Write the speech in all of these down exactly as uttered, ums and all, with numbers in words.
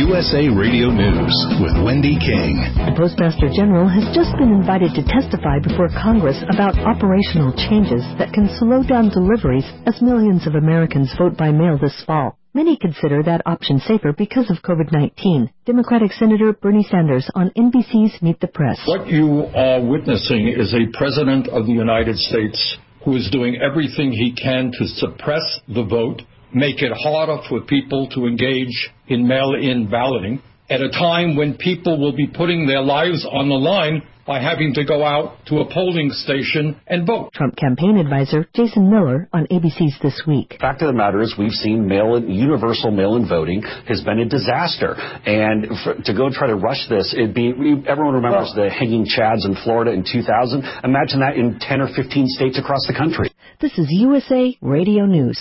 U S A Radio News with Wendy King. The Postmaster General has just been invited to testify before Congress about operational changes that can slow down deliveries as millions of Americans vote by mail this fall. Many consider that option safer because of COVID nineteen. Democratic Senator Bernie Sanders on N B C's Meet the Press. What you are witnessing is a president of the United States who is doing everything he can to suppress the vote, make it harder for people to engage in mail-in balloting at a time when people will be putting their lives on the line by having to go out to a polling station and vote. Trump campaign advisor Jason Miller on A B C's This Week. Fact of the matter is we've seen mail-in, universal mail-in voting has been a disaster. And for, to go try to rush this, it'd be, everyone remembers well, the hanging chads in Florida in two thousand. Imagine that in ten or fifteen states across the country. This is U S A Radio News.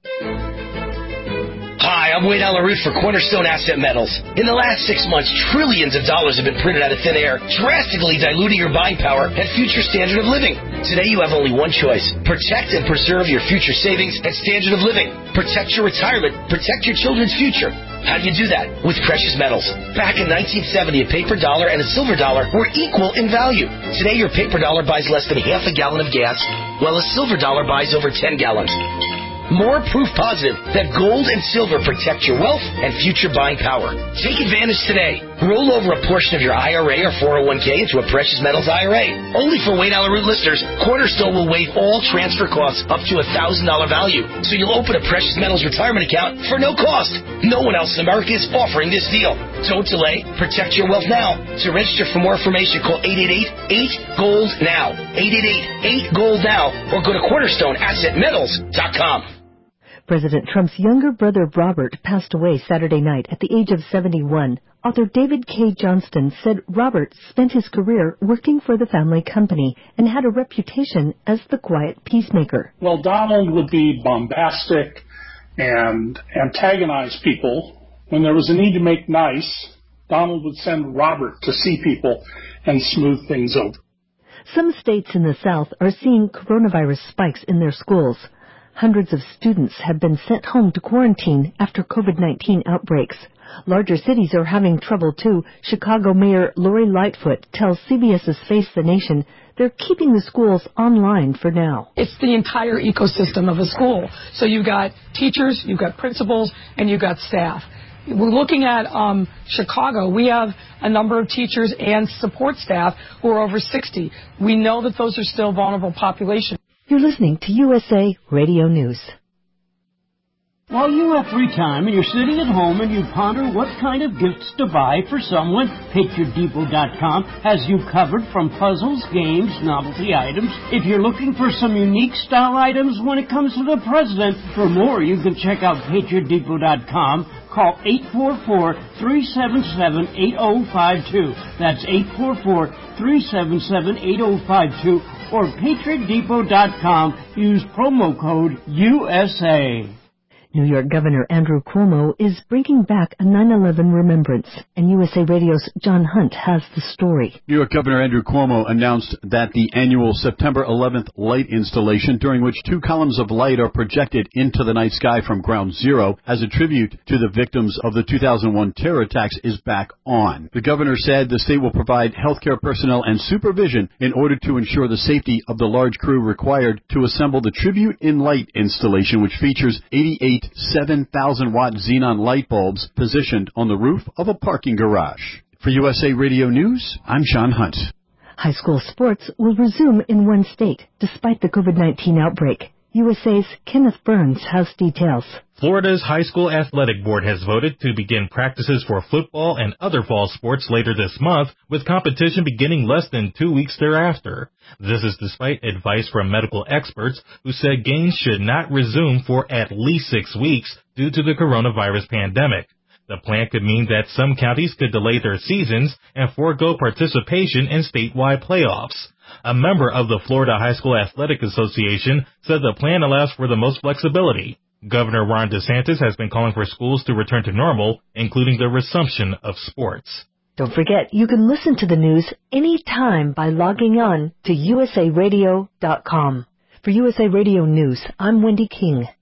Hi, I'm Wayne Alaroot for Cornerstone Asset Metals. In the last six months, trillions of dollars have been printed out of thin air, drastically diluting your buying power and future standard of living. Today, you have only one choice. Protect and preserve your future savings and standard of living. Protect your retirement. Protect your children's future. How do you do that? With precious metals. Back in nineteen seventy, a paper dollar and a silver dollar were equal in value. Today, your paper dollar buys less than half a gallon of gas, while a silver dollar buys over ten gallons. More proof positive that gold and silver protect your wealth and future buying power. Take advantage today. Roll over a portion of your I R A or four oh one k into a precious metals I R A. Only for Wayne Alaroot listeners, Cornerstone will waive all transfer costs up to a one thousand dollars value. So you'll open a precious metals retirement account for no cost. No one else in America is offering this deal. Don't delay. Protect your wealth now. To register for more information, call eight eight eight, eight, gold now. eight eight eight, eight, gold now. Or go to cornerstone asset metals dot com. President Trump's younger brother Robert passed away Saturday night at the age of seventy-one. Author David K. Johnston said Robert spent his career working for the family company and had a reputation as the quiet peacemaker. Well, Donald would be bombastic and antagonize people. When there was a need to make nice, Donald would send Robert to see people and smooth things over. Some states in the South are seeing coronavirus spikes in their schools. Hundreds of students have been sent home to quarantine after COVID nineteen outbreaks. Larger cities are having trouble, too. Chicago Mayor Lori Lightfoot tells CBS's Face the Nation they're keeping the schools online for now. It's the entire ecosystem of a school. So you've got teachers, you've got principals, and you've got staff. We're looking at um, Chicago. We have a number of teachers and support staff who are over sixty. We know that those are still vulnerable populations. You're listening to U S A Radio News. While you have free time and you're sitting at home and you ponder what kind of gifts to buy for someone, Patriot Depot dot com has you covered from puzzles, games, novelty items. If you're looking for some unique style items when it comes to the president, for more you can check out Patriot Depot dot com. Call eight four four, three seven seven, eight oh five two. That's eight four four, three seven seven, eight oh five two. Or Patriot Depot dot com. Use promo code U S A. New York Governor Andrew Cuomo is bringing back a nine eleven remembrance, and U S A Radio's John Hunt has the story. New York Governor Andrew Cuomo announced that the annual September eleventh light installation, during which two columns of light are projected into the night sky from ground zero as a tribute to the victims of the two thousand one terror attacks, is back on. The governor said the state will provide healthcare personnel and supervision in order to ensure the safety of the large crew required to assemble the Tribute in Light installation, which features eighty-eight seven thousand watt xenon light bulbs positioned on the roof of a parking garage. For U S A Radio News, I'm Sean Hunt. High school sports will resume in one state despite the COVID nineteen outbreak. U S A's Kenneth Burns has details. Florida's High School Athletic Board has voted to begin practices for football and other fall sports later this month, with competition beginning less than two weeks thereafter. This is despite advice from medical experts who said games should not resume for at least six weeks due to the coronavirus pandemic. The plan could mean that some counties could delay their seasons and forego participation in statewide playoffs. A member of the Florida High School Athletic Association said the plan allows for the most flexibility. Governor Ron DeSantis has been calling for schools to return to normal, including the resumption of sports. Don't forget, you can listen to the news anytime by logging on to U S A Radio dot com. For U S A Radio News, I'm Wendy King.